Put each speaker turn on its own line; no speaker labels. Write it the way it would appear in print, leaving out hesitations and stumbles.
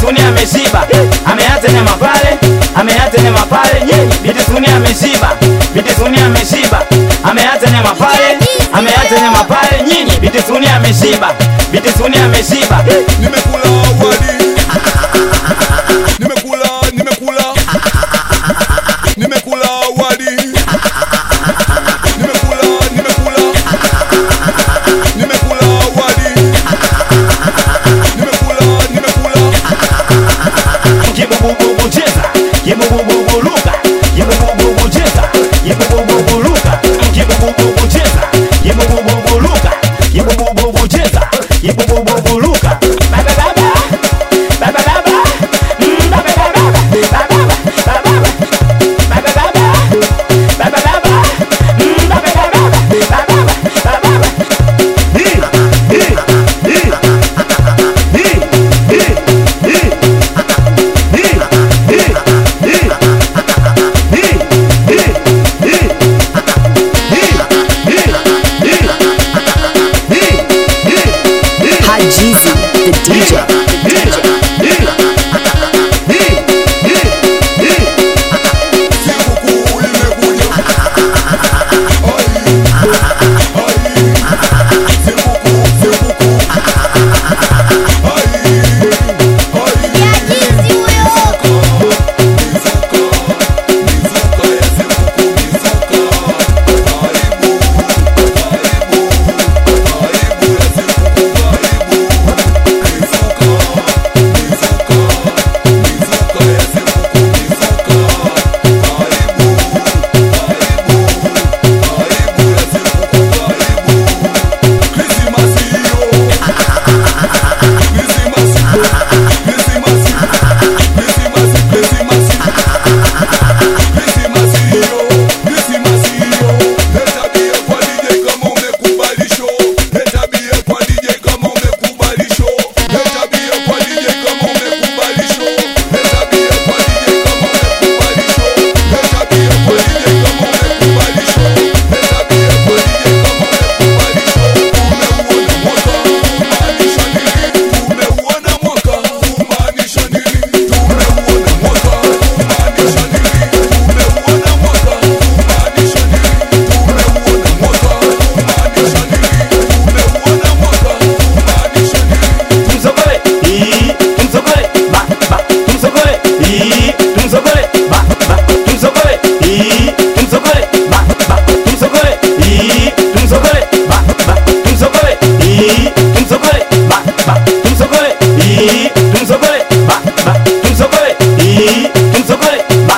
Suni ameshiba, ameacha nyama pale, ameacha nyama pale. Biti Suni ameshiba, Biti Suni ameshiba, ameacha nyama pale, ameacha nyama pale. Nyinyi Biti Suni ameshiba, Biti Suni ameshiba.
Nimekula wali, nimekula wali, nimekula wali, nimekula
Kibububu cheza, kibububu luka, kibububu cheza, kibububu luka, kibububu cheza, kibububu luka, kibububu cheza, kibububu luka. Baba baba, baba baba, baba baba, baba baba, baba baba, baba baba, baba baba, baba baba, baba baba.
Jeezy, the DJ.
Tumsokole, ba,